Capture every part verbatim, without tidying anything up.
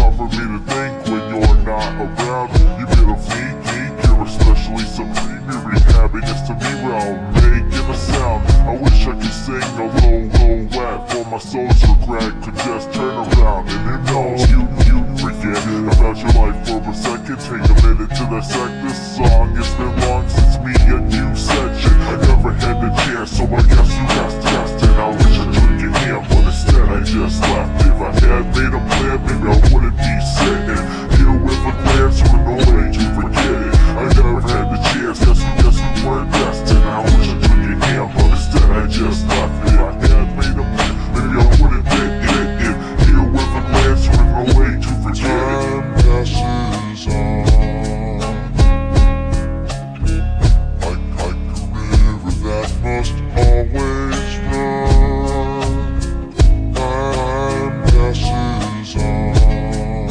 hard for me to think when you're not around. You bit of me, geek, you're especially supreme. Your happiness to me realm, making a sound. I wish I could sing a low, low wet, for my soul's regret could just turn around. And who knows, you, you forget about your life for a second. Take a minute to dissect this song. It's been long since me and you said shit. I never had the chance, so I guess you got tested. I wish I could get here, but instead I just left. If I had made a plan, maybe I wouldn't be sitting here with a glance with no way to forget it. I never had the chance, guess we, guess we weren't destined. I wish I could get here, but instead I just left. If I had made a plan, maybe I wouldn't be in it. Here with a glance with no way to forget it. Time passes on like, like a river that must always run. Time passes on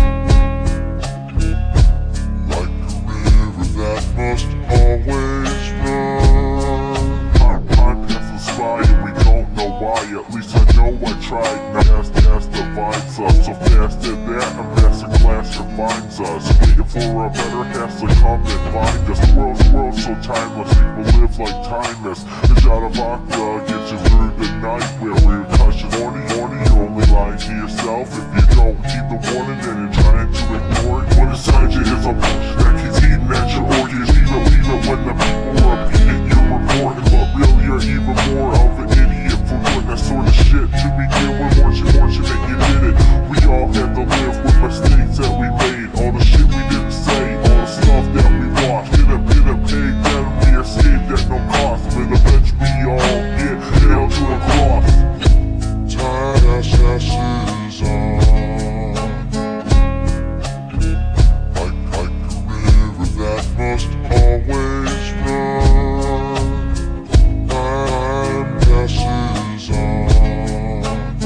like a river that must always run. Time, time passes by and we don't know why. At least I know I tried. Now fast, fast divides us. So fast at that, a master class refines us. Waiting for a better has to come and find us. The world's, world's so timeless, people live like timeless. The shot of vodka gets you through the night. Where we're touching morning, morning, you're only lying to yourself. If you don't heed the warning, then you're trying to ignore it. What inside you is a push that keeps eating at your organs. Even, even when the people repeat it, you're reporting. But really you're even more of an idiot for doing that sort of shit to begin with. Once you, once you that you did it, we all had to live with mistakes that we made. All the shit we didn't say, all the stuff that we watched. Didn't, didn't pay them, we escaped at no cost. But eventually we all get nailed to a cross. Time passes on like, like a river that must always run. Time passes on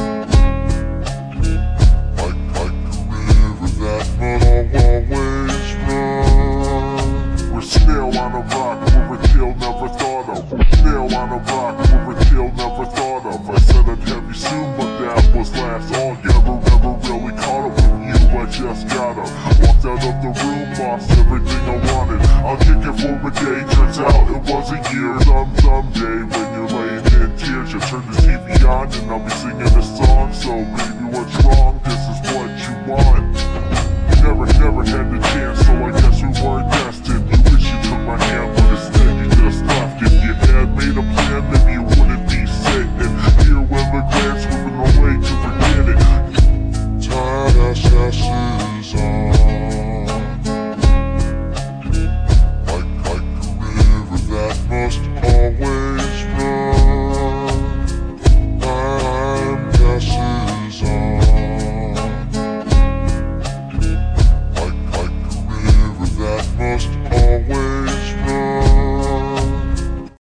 like, like a river that must always run. We're still on a rock, we're a tail never thought of. We're still on a rock, we're a tail never thought of. I said I'd have you soon, but that was last all. Never, never really caught up with you, I just got up. Walked out of the room, lost everything I wanted. I'll kick it for a day, turns out it was a year. Some, someday, when you're laying in tears, you turn the T V on and I'll be singing a song. So baby, what's wrong? This is what you want.